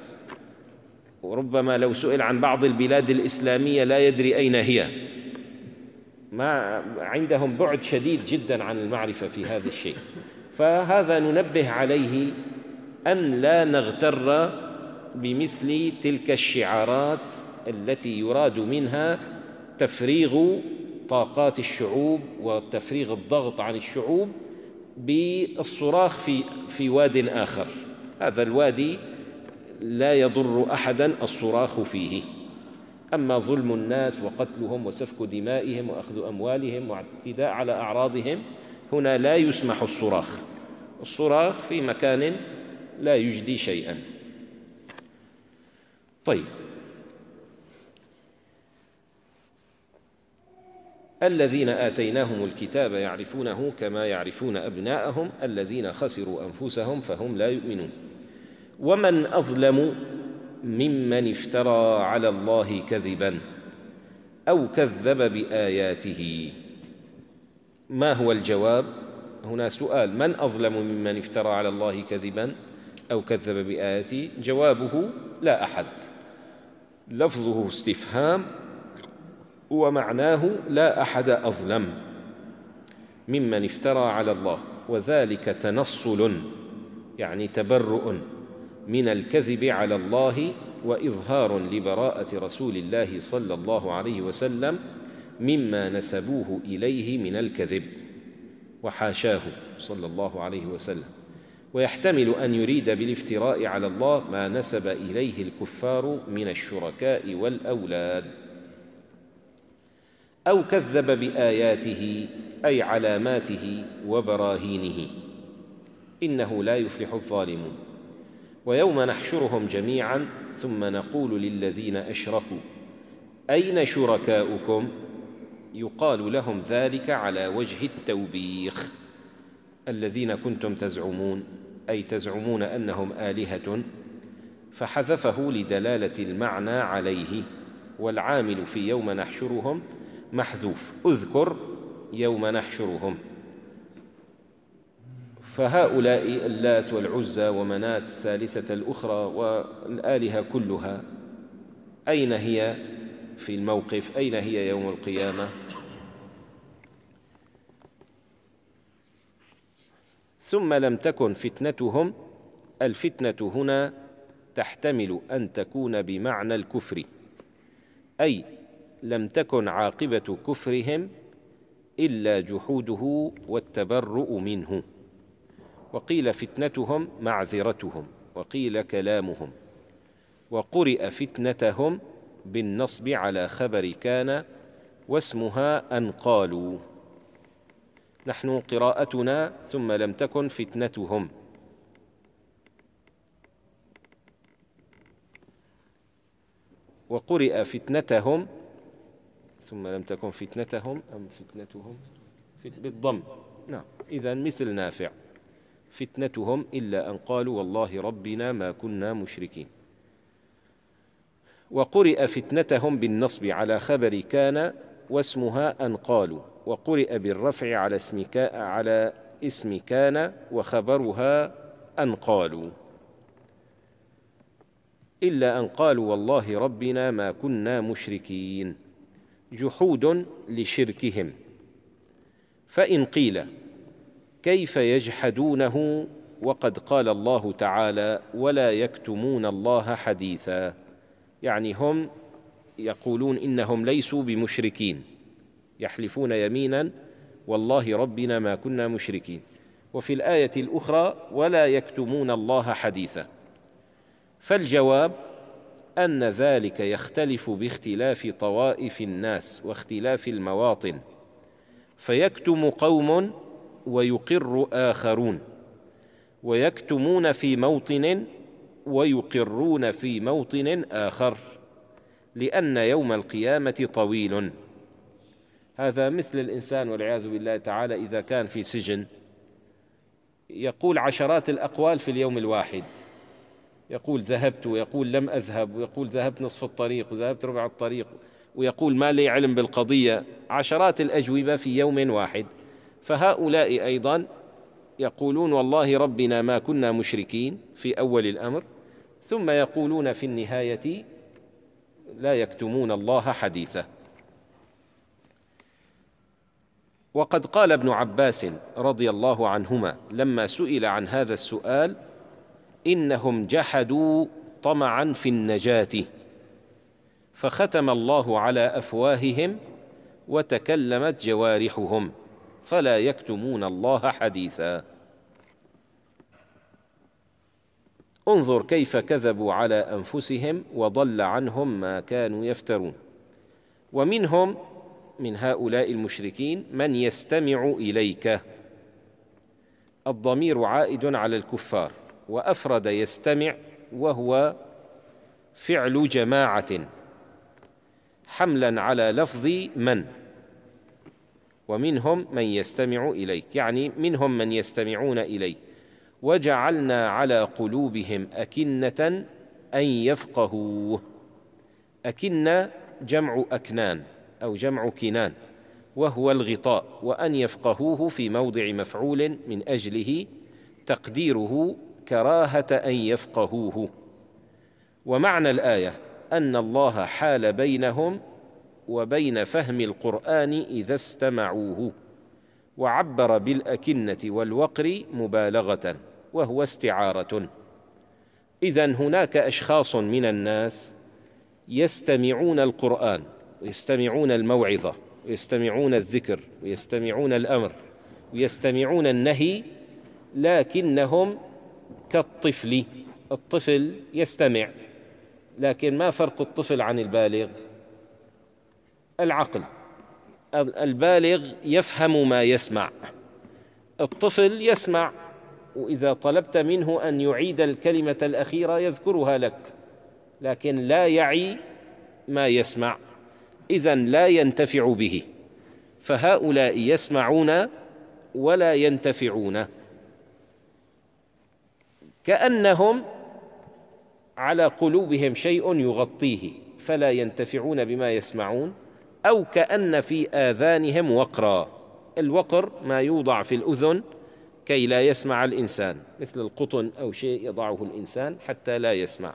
وربما لو سئل عن بعض البلاد الإسلامية لا يدري أين هي. ما عندهم بعد شديد جدا عن المعرفة في هذا الشيء. فهذا ننبه عليه أن لا نغتر بمثل تلك الشعارات التي يراد منها تفريغ طاقات الشعوب وتفريغ الضغط عن الشعوب بالصراخ في في واد آخر. هذا الوادي لا يضر أحدا الصراخ فيه. أما ظلم الناس وقتلهم وسفك دمائهم وأخذ أموالهم واعتداء على أعراضهم، هنا لا يسمح الصراخ. الصراخ في مكان لا يجدي شيئا. طيب، الذين آتيناهم الكتاب يعرفونه كما يعرفون أبناءهم الذين خسروا أنفسهم فهم لا يؤمنون. ومن أظلم ممن افترى على الله كذبا أو كذب بآياته. ما هو الجواب؟ هنا سؤال: من أظلم ممن افترى على الله كذبا أو كذب بآياتي؟ جوابه لا أحد، لفظه استفهام ومعناه لا أحد أظلم ممن افترى على الله، وذلك تنصل يعني تبرؤ من الكذب على الله وإظهار لبراءة رسول الله صلى الله عليه وسلم مما نسبوه إليه من الكذب، وحاشاه صلى الله عليه وسلم. ويحتمل أن يريد بالافتراء على الله ما نسب إليه الكفار من الشركاء والأولاد. أو كذب بآياته أي علاماته وبراهينه، إنه لا يفلح الظالمون. ويوم نحشرهم جميعا ثم نقول للذين أشركوا أين شركاؤكم؟ يقال لهم ذلك على وجه التوبيخ، الذين كنتم تزعمون، أي تزعمون أنهم آلهة، فحذفه لدلالة المعنى عليه، والعامل في يوم نحشرهم محذوف، اذكر يوم نحشرهم. فهؤلاء اللات والعزى ومنات الثالثة الأخرى والآلهة كلها أين هي في الموقف؟ أين هي يوم القيامة؟ ثم لم تكن فتنتهم، الفتنة هنا تحتمل أن تكون بمعنى الكفر، أي لم تكن عاقبة كفرهم إلا جحوده والتبرؤ منه. وقيل فتنتهم معذرتهم، وقيل كلامهم. وقرئ فتنتهم بالنصب على خبر كان، واسمها أن قالوا. نحن قراءتنا ثم لم تكن فتنتهم، وقرئ فتنتهم ثم لم تكن فتنتهم أم فتنتهم بالضم، نعم، إذن مثل نافع، فتنتهم إلا أن قالوا والله ربنا ما كنا مشركين. وقرئ فتنتهم بالنصب على خبر كان، واسمها أن قالوا. وقرئ بالرفع على اسم على اسم كان، وخبرها أن قالوا، إلا أن قالوا والله ربنا ما كنا مشركين، جحود لشركهم. فإن قيل كيف يجحدونه وقد قال الله تعالى ولا يكتمون الله حديثا، يعني هم يقولون إنهم ليسوا بمشركين، يحلفون يمينا والله ربنا ما كنا مشركين، وفي الآية الأخرى ولا يكتمون الله حديثا. فالجواب أن ذلك يختلف باختلاف طوائف الناس واختلاف المواطن، فيكتم قوم ويقر آخرون، ويكتمون في موطن ويقرون في موطن آخر، لأن يوم القيامة طويل. هذا مثل الإنسان والعياذ بالله تعالى إذا كان في سجن يقول عشرات الأقوال في اليوم الواحد، يقول ذهبت، ويقول لم أذهب، ويقول ذهبت نصف الطريق، وذهبت ربع الطريق، ويقول ما لي علم بالقضية، عشرات الأجوبة في يوم واحد. فهؤلاء أيضا يقولون والله ربنا ما كنا مشركين في أول الأمر، ثم يقولون في النهاية لا يكتمون الله حديثا. وقد قال ابن عباس رضي الله عنهما لما سئل عن هذا السؤال: إنهم جحدوا طمعا في النجاة فختم الله على أفواههم وتكلمت جوارحهم فلا يكتمون الله حديثا. انظر كيف كذبوا على أنفسهم وضل عنهم ما كانوا يفترون. ومنهم من هؤلاء المشركين من يستمع إليك، الضمير عائد على الكفار، وأفرد يستمع وهو فعل جماعة حملا على لفظ من. ومنهم من يستمع إليك يعني منهم من يستمعون إليك. وجعلنا على قلوبهم أكنة أن يفقهوه، أكنة جمع أكنان أو جمع كنان، وهو الغطاء، وأن يفقهوه في موضع مفعول من أجله تقديره كراهة أن يفقهوه. ومعنى الآية أن الله حال بينهم وبين فهم القرآن إذا استمعوه، وعبر بالأكنة والوقر مبالغة وهو استعارة. إذن هناك أشخاص من الناس يستمعون القرآن ويستمعون الموعظة ويستمعون الذكر ويستمعون الأمر ويستمعون النهي، لكنهم كالطفل. الطفل يستمع، لكن ما فرق الطفل عن البالغ؟ العقل. البالغ يفهم ما يسمع، الطفل يسمع، وإذا طلبت منه أن يعيد الكلمة الأخيرة يذكرها لك، لكن لا يعي ما يسمع، إذن لا ينتفع به. فهؤلاء يسمعون ولا ينتفعون، كأنهم على قلوبهم شيء يغطيه فلا ينتفعون بما يسمعون، أو كأن في آذانهم وقرا. الوقر ما يوضع في الأذن كي لا يسمع الإنسان، مثل القطن أو شيء يضعه الإنسان حتى لا يسمع.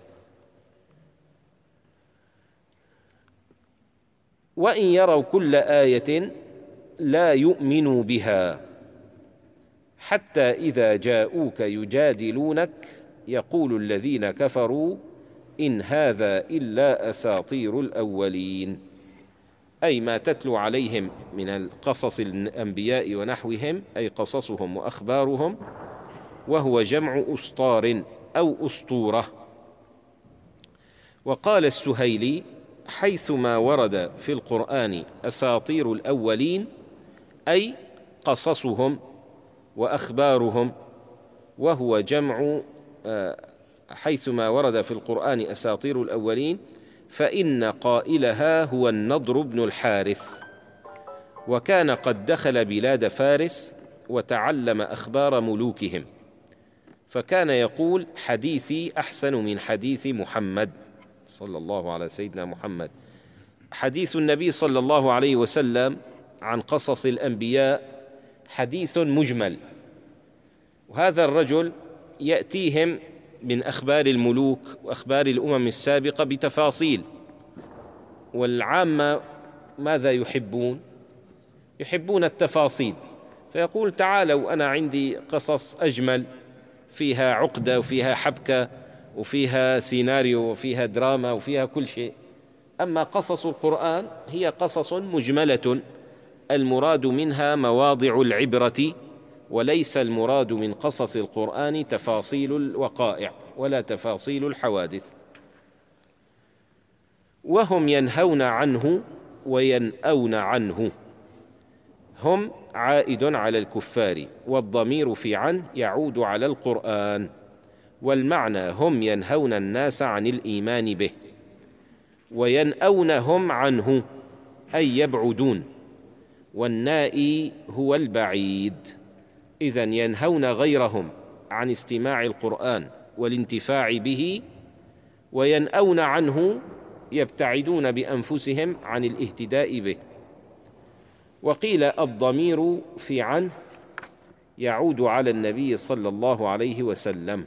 وإن يروا كل آية لا يؤمنوا بها حتى إذا جاءوك يجادلونك يقول الذين كفروا إن هذا إلا أساطير الأولين، أي ما تتلو عليهم من القصص الأنبياء ونحوهم، أي قصصهم وأخبارهم، وهو جمع أسطار أو أسطورة. وقال السهيلي حيثما ورد في القرآن أساطير الأولين أي قصصهم وأخبارهم، وهو جمع حيثما ورد في القرآن أساطير الأولين فإن قائلها هو النضر بن الحارث، وكان قد دخل بلاد فارس وتعلم أخبار ملوكهم، فكان يقول حديثي أحسن من حديث محمد صلى الله على سيدنا محمد. حديث النبي صلى الله عليه وسلم عن قصص الأنبياء حديث مجمل، وهذا الرجل يأتيهم من أخبار الملوك وأخبار الأمم السابقة بتفاصيل، والعامة ماذا يحبون؟ يحبون التفاصيل، فيقول تعالوا أنا عندي قصص أجمل فيها عقدة وفيها حبكة وفيها سيناريو وفيها دراما وفيها كل شيء. أما قصص القرآن هي قصص مجملة المراد منها مواضع العبرة، وليس المراد من قصص القرآن تفاصيل الوقائع ولا تفاصيل الحوادث. وهم ينهون عنه وينأون عنه، هم عائد على الكفار، والضمير في عنه يعود على القرآن، والمعنى هم ينهون الناس عن الإيمان به، وينأونهم عنه أي يبعدون، والنائي هو البعيد. إذن ينهون غيرهم عن استماع القرآن والانتفاع به، وينأون عنه يبتعدون بأنفسهم عن الاهتداء به. وقيل الضمير في عنه يعود على النبي صلى الله عليه وسلم.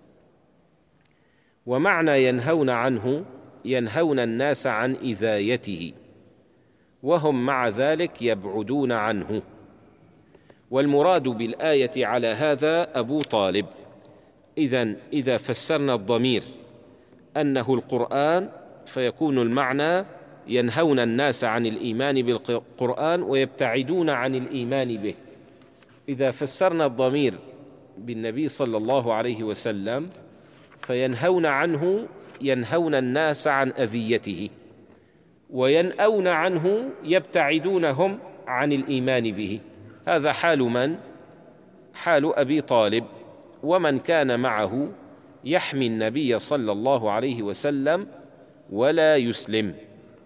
ومعنى ينهون عنه ينهون الناس عن إذايته، وهم مع ذلك يبعدون عنه. والمراد بالآية على هذا أبو طالب. إذن إذا فسرنا الضمير أنه القرآن فيكون المعنى ينهون الناس عن الإيمان بالقرآن ويبتعدون عن الإيمان به. إذا فسرنا الضمير بالنبي صلى الله عليه وسلم فينهون عنه ينهون الناس عن أذيته، وينأون عنه يبتعدونهم عن الإيمان به. هذا حال من؟ حال أبي طالب ومن كان معه يحمي النبي صلى الله عليه وسلم ولا يسلم.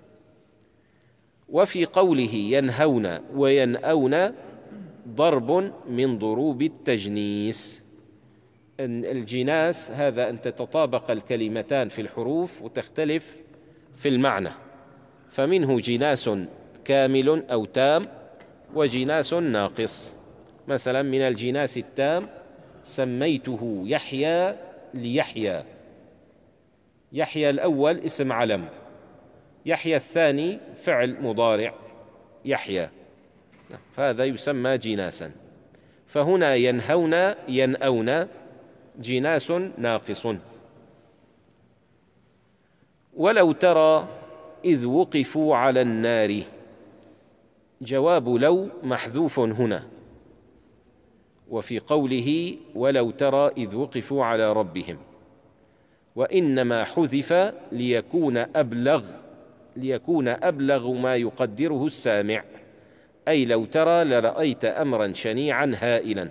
وفي قوله ينهون وينأون ضرب من ضروب التجنيس. الجناس هذا أن تتطابق الكلمتان في الحروف وتختلف في المعنى، فمنه جناس كامل أو تام وجناس ناقص. مثلا من الجناس التام سميته يحيى ليحيى. يحيى الأول اسم علم، يحيى الثاني فعل مضارع يحيى، فهذا يسمى جناسا. فهنا ينهون ينأون جناس ناقص. ولو ترى إذ وقفوا على النار، جواب لو محذوف هنا، وفي قوله ولو ترى إذ وقفوا على ربهم، وإنما حذف ليكون أبلغ ليكون أبلغ ما يقدره السامع، أي لو ترى لرأيت أمرا شنيعا هائلا.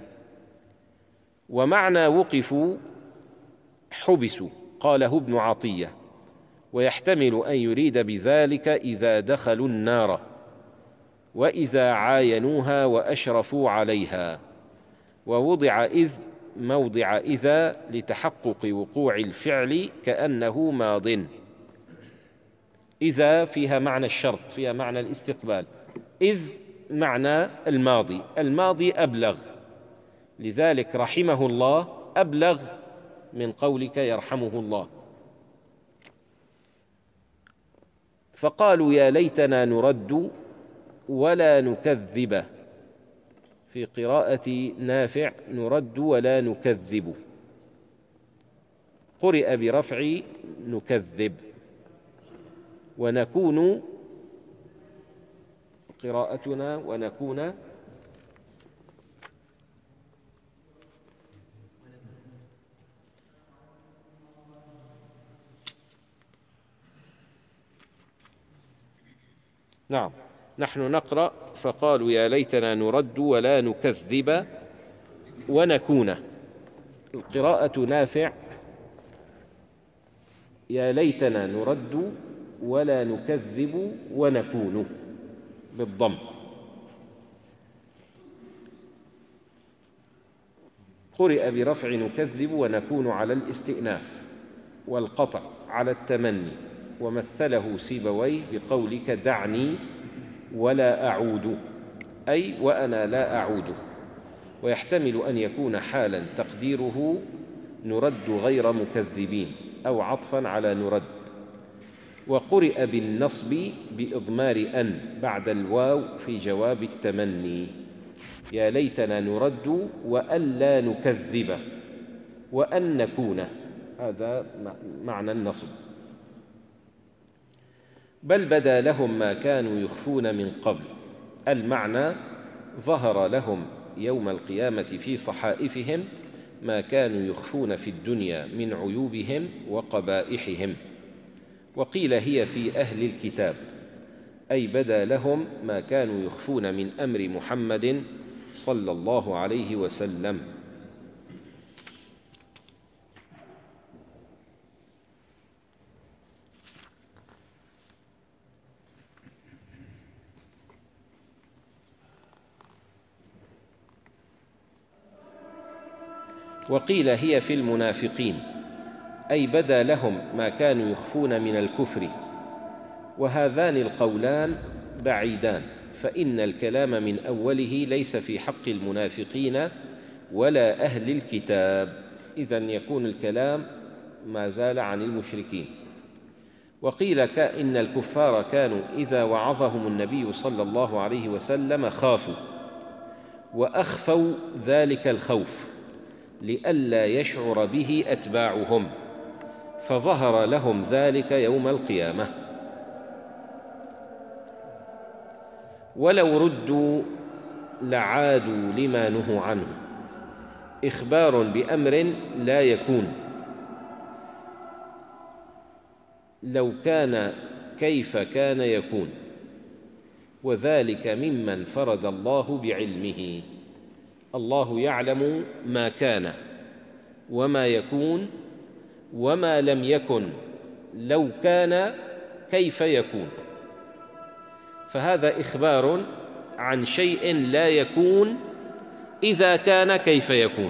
ومعنى وقفوا حبسوا قاله ابن عطية، ويحتمل أن يريد بذلك إذا دخلوا النار وإذا عاينوها وأشرفوا عليها. ووضع إذ موضع إذا لتحقق وقوع الفعل كأنه ماض. إذا فيها معنى الشرط، فيها معنى الاستقبال، إذ معنى الماضي، الماضي أبلغ، لذلك رحمه الله أبلغ من قولك يرحمه الله. فقالوا يا ليتنا نرد ولا نكذب، في قراءة نافع نرد ولا نكذب، قرئ برفع نكذب. ونكون قراءتنا ونكون نعم، نحن نقرأ فقالوا يا ليتنا نرد ولا نكذب ونكون. القراءة نافع يا ليتنا نرد ولا نكذب ونكون بالضم. قرئ برفع نكذب ونكون على الاستئناف، والقطع على التمني. ومثله سيبويه بقولك دعني ولا أعود، أي وأنا لا أعود. ويحتمل أن يكون حالا تقديره نرد غير مكذبين، أو عطفا على نرد. وقرئ بالنصب بإضمار أن بعد الواو في جواب التمني، يا ليتنا نرد وألا نكذب وأن نكون، هذا معنى النصب. بل بدا لهم ما كانوا يخفون من قبل، المعنى ظهر لهم يوم القيامة في صحائفهم ما كانوا يخفون في الدنيا من عيوبهم وقبائحهم. وقيل هي في أهل الكتاب، أي بدا لهم ما كانوا يخفون من أمر محمد صلى الله عليه وسلم. وقيل هي في المنافقين، أي بدا لهم ما كانوا يخفون من الكفر. وهذان القولان بعيدان، فإن الكلام من أوله ليس في حق المنافقين ولا أهل الكتاب، إذن يكون الكلام ما زال عن المشركين. وقيل إن الكفار كانوا إذا وعظهم النبي صلى الله عليه وسلم خافوا وأخفوا ذلك الخوف لئلا يشعر به أتباعهم، فظهر لهم ذلك يوم القيامة. ولو ردوا لعادوا لما نهوا عنه، إخبار بأمر لا يكون. لو كان كيف كان يكون، وذلك ممن فرد الله بعلمه. الله يعلم ما كان وما يكون وما لم يكن، لو كان كيف يكون، فهذا إخبار عن شيء لا يكون إذا كان كيف يكون.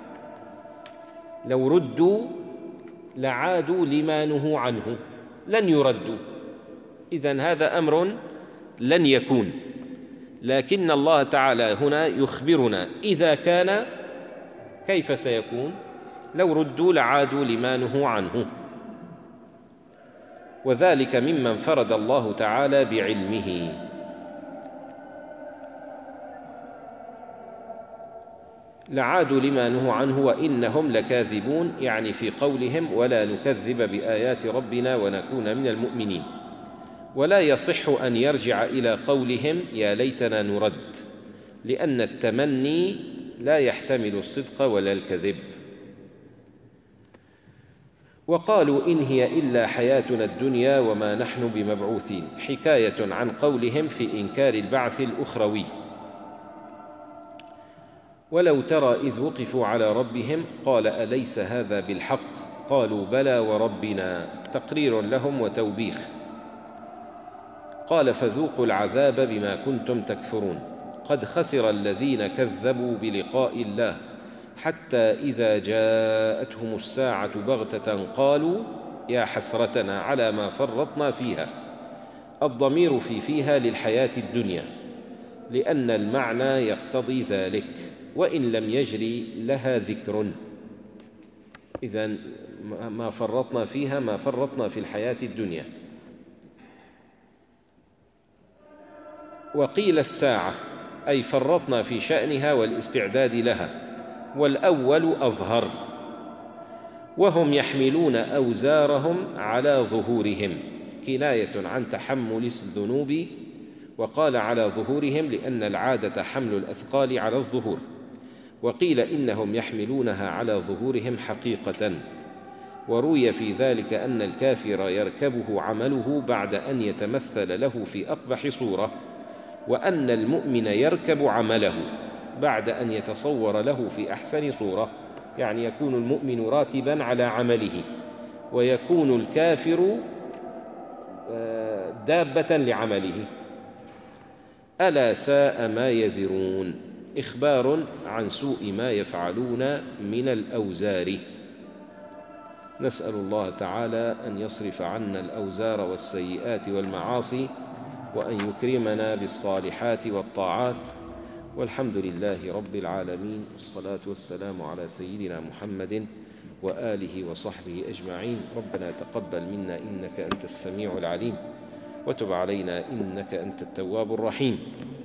لو ردوا لعادوا لما نهوا عنه، لن يردوا، إذن هذا أمر لن يكون. لكن الله تعالى هنا يخبرنا إذا كان كيف سيكون؟ لو ردوا لعادوا لما نهوا عنه، وذلك ممن فرد الله تعالى بعلمه. لعادوا لما نهوا عنه وإنهم لكاذبون، يعني في قولهم ولا نكذب بآيات ربنا ونكون من المؤمنين. ولا يصح أن يرجع إلى قولهم يا ليتنا نرد، لأن التمني لا يحتمل الصدق ولا الكذب. وقالوا إن هي إلا حياتنا الدنيا وما نحن بمبعوثين، حكاية عن قولهم في إنكار البعث الأخروي. ولو ترى إذ وقفوا على ربهم قال أليس هذا بالحق؟ قالوا بلى وربنا، تقرير لهم وتوبيخ. قال فذوقوا العذاب بما كنتم تكفرون. قد خسر الذين كذبوا بلقاء الله حتى إذا جاءتهم الساعة بغتة قالوا يا حسرتنا على ما فرطنا فيها. الضمير في فيها للحياة الدنيا، لأن المعنى يقتضي ذلك، وإن لم يجري لها ذكر. إذن ما فرطنا فيها ما فرطنا في الحياة الدنيا. وقيل الساعة، أي فرطنا في شأنها والاستعداد لها، والأول أظهر. وهم يحملون أوزارهم على ظهورهم، كناية عن تحمل الذنوب. وقال على ظهورهم لأن العادة حمل الأثقال على الظهور. وقيل إنهم يحملونها على ظهورهم حقيقة. وروي في ذلك أن الكافر يركبه عمله بعد أن يتمثل له في أقبح صورة، وأن المؤمن يركب عمله بعد أن يتصور له في أحسن صورة، يعني يكون المؤمن راكبا على عمله، ويكون الكافر دابة لعمله. ألا ساء ما يزرون، إخبار عن سوء ما يفعلون من الأوزار. نسأل الله تعالى أن يصرف عنا الأوزار والسيئات والمعاصي، وأن يكرمنا بالصالحات والطاعات. والحمد لله رب العالمين، والصلاة والسلام على سيدنا محمد وآله وصحبه أجمعين. ربنا تقبل منا إنك أنت السميع العليم، وتب علينا إنك أنت التواب الرحيم.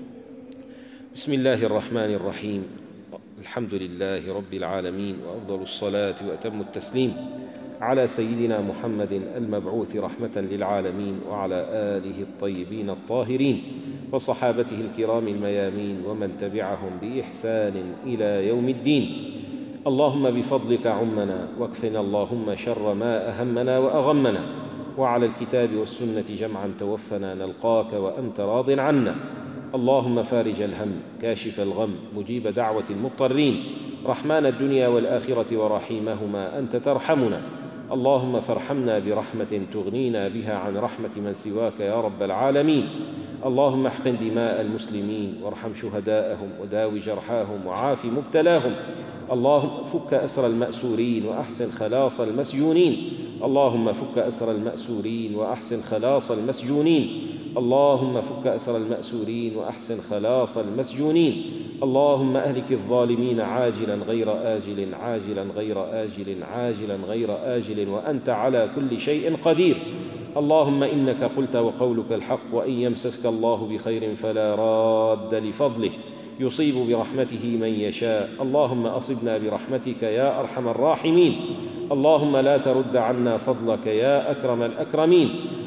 بسم الله الرحمن الرحيم. الحمد لله رب العالمين، وأفضل الصلاة وأتم التسليم على سيدنا محمد المبعوث رحمة للعالمين، وعلى آله الطيبين الطاهرين وصحابته الكرام الميامين، ومن تبعهم بإحسان إلى يوم الدين. اللهم بفضلك عمنا، واكفنا اللهم شر ما أهمنا وأغمنا، وعلى الكتاب والسنة جمعا توفنا نلقاك وأنت راض عنا. اللهم فارج الهم، كاشف الغم، مجيب دعوة المضطرين، رحمن الدنيا والآخرة ورحيمهما، أنت ترحمنا. اللهم فارحمنا برحمة تغنينا بها عن رحمة من سواك يا رب العالمين. اللهم احقن دماء المسلمين، وارحم شهداءهم، وداوي جرحاهم، وعاف مبتلاهم. اللهم فك أسر المأسورين، وأحسن خلاص المسجونين. اللهم فك أسر المأسورين، وأحسن خلاص المسجونين. اللهم فك أسر المأسورين، وأحسن خلاص المسجونين. اللهم أهلك الظالمين عاجلا غير آجل، عاجلا غير آجل، عاجلا غير آجل، وأنت على كل شيء قدير. اللهم إنك قلت وقولك الحق، وإن يمسسك الله بخير فلا راد لفضله، يصيب برحمته من يشاء. اللهم أصبنا برحمتك يا أرحم الراحمين. اللهم لا ترد عنا فضلك يا أكرم الأكرمين.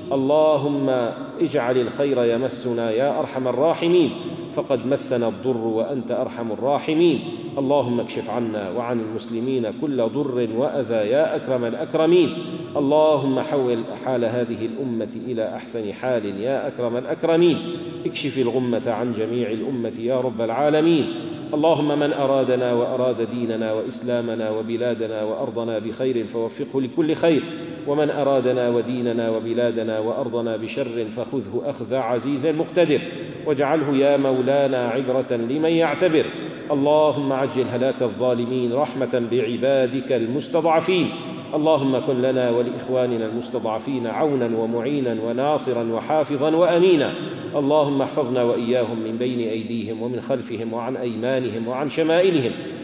اللهم اجعل الخير يمسنا يا أرحم الراحمين، فقد مسنا الضر وأنت أرحم الراحمين. اللهم اكشف عنا وعن المسلمين كل ضر وأذى يا أكرم الأكرمين. اللهم حول حال هذه الأمة إلى أحسن حال يا أكرم الأكرمين. اكشف الغمة عن جميع الأمة يا رب العالمين. اللهم من أرادنا وأراد ديننا وإسلامنا وبلادنا وأرضنا بخير فوفقه لكل خير، ومن أرادنا وديننا وبلادنا وأرضنا بشر فخذه أخذ عزيز مقتدر، واجعله يا مولانا عبرة لمن يعتبر. اللهم عجل هلاك الظالمين رحمة بعبادك المستضعفين. اللهم كن لنا ولإخواننا المستضعفين عونا ومعينا وناصرا وحافظا وأمينا. اللهم احفظنا وإياهم من بين أيديهم ومن خلفهم وعن أيمانهم وعن شمائلهم،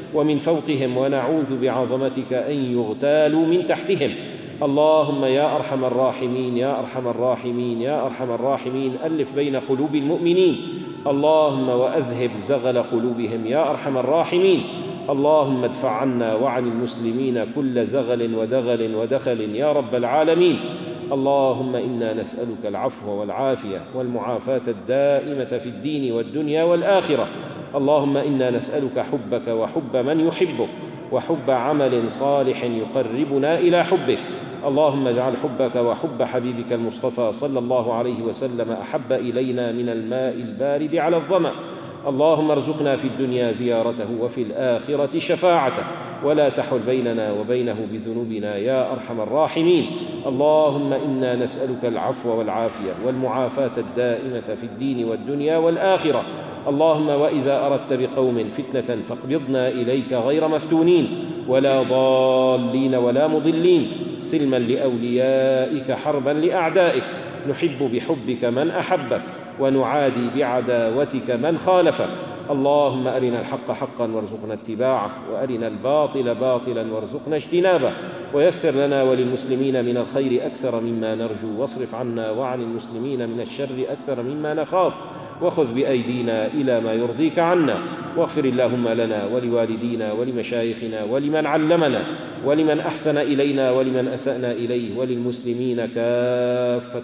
ومن فوقهم، ونعوذ بعظمتك أن يغتالوا من تحتهم. اللهم يا أرحم الراحمين يا أرحم الراحمين يا أرحم الراحمين، ألف بين قلوب المؤمنين. اللهم وأذهب زغل قلوبهم يا أرحم الراحمين. اللهم ادفع عنا وعن المسلمين كل زغل ودغل ودخل يا رب العالمين. اللهم إنا نسألك العفو والعافية والمعافاة الدائمة في الدين والدنيا والآخرة. اللهم إنا نسألك حبك وحب من يحبك، وحب عمل صالح يقربنا إلى حبك. اللهم اجعل حبك وحب حبيبك المصطفى صلى الله عليه وسلم أحب إلينا من الماء البارد على الظمأ. اللهم ارزقنا في الدنيا زيارته وفي الآخرة شفاعته، ولا تحل بيننا وبينه بذنوبنا يا أرحم الراحمين. اللهم إنا نسألك العفو والعافية والمعافاة الدائمة في الدين والدنيا والآخرة. اللهم وإذا أردت بقوم فتنة فاقبضنا إليك غير مفتونين ولا ضالين ولا مضلين، سلما لأوليائك حربا لأعدائك. نحب بحبك من أحبك، ونعادي بعداوتك من خالفك. اللهم أرنا الحق حقا وارزقنا اتباعه، وأرنا الباطل باطلا وارزقنا اجتنابه، ويسر لنا وللمسلمين من الخير أكثر مما نرجو، واصرف عنا وعن المسلمين من الشر أكثر مما نخاف، وخذ بأيدينا إلى ما يرضيك عنا. واغفر اللهم لنا ولوالدينا ولمشايخنا ولمن علمنا ولمن أحسن إلينا ولمن أسأنا إليه وللمسلمين كافة